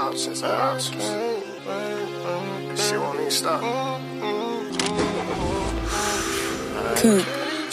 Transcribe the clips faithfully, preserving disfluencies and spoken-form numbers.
out since I'm out since. This shit won't even stop. Coop.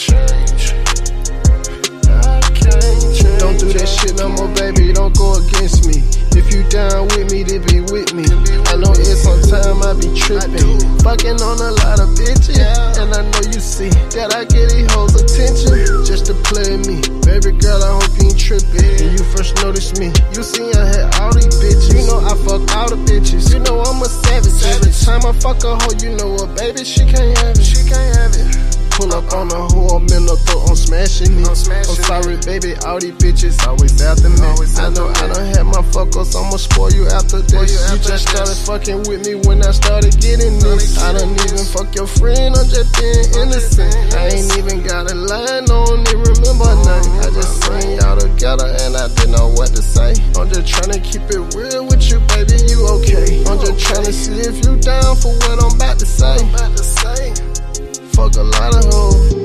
Don't do that shit no more, baby, don't go against me. If you down with me, then be with me. I know it's sometime I be tripping, fucking on a lot of bitches, and I know you see that I get these hoes' attention just to play me. Baby girl, I hope you ain't tripping. When you first noticed me, you see I had all these bitches. You know I fuck all the bitches. You know I'm a savage. Every time I fuck a hoe, you know what, baby, she can't have it. She can't have it. Pull up on a hoe, I'm in the throat, I'm smashing it. I'm, I'm sorry, baby, all these bitches always after me. Always I know I done had my fuckers, I'ma spoil you after this. You, you after just started this. Fucking with me when I started getting this. I done even fuck your friend, I'm just being innocent. I ain't even got a line, I don't even remember her name. I just seen y'all together and I didn't know what to say. I'm just tryna keep it real with you, baby, you okay. I'm just tryna see if you down for what I'm about to say. Fuck a lot of hoes.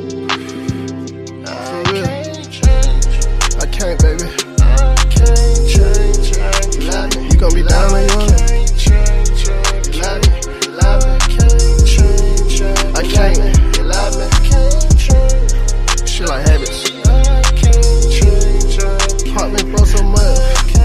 For real. I can't, baby. I can't change. You love me. You gon' be down like you want it. You love me. You love me. I can't. You love me. Shit like habits. Pop me, bro, so much.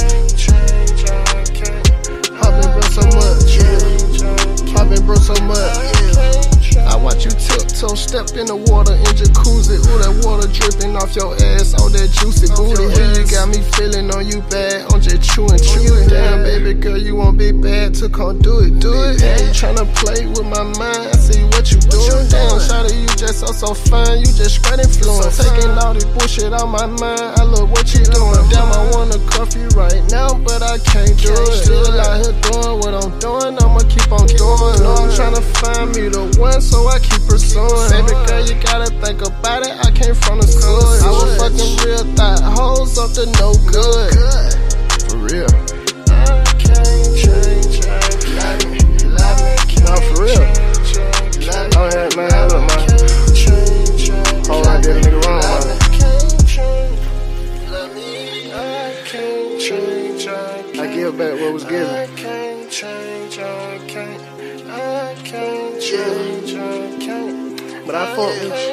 Pop me, bro, so much. Pop me, bro, so much. I watch you tiptoe, step in the water in jacuzzi. Ooh, that water dripping off your ass, all that juicy booty. Hey, you got me feeling on you bad, I'm just chewing, chewing. Damn, baby girl, you won't be bad to come do it, do it. Yeah, you tryna play with my mind, I see what you doing. Damn, shawty, you just so, so fine, you just spread influence. Taking all this bullshit out my mind, I love what you doing. Damn, I wanna cuff you right now, but I can't do it. Still out here doing what I'm doing, I'ma keep on doing. No, I'm tryna find me the one, so I keep pursuing. Baby girl, you gotta think about it, I came from the hood. I was fucking real thought hoes up to no good. For real. I can't change, you love me, you love me. No, for real. Oh yeah, man, look, man. Oh, I did a nigga wrong, man. I give back what was given. I can't change, I can't, I can't change, I can't. But I fuck with you.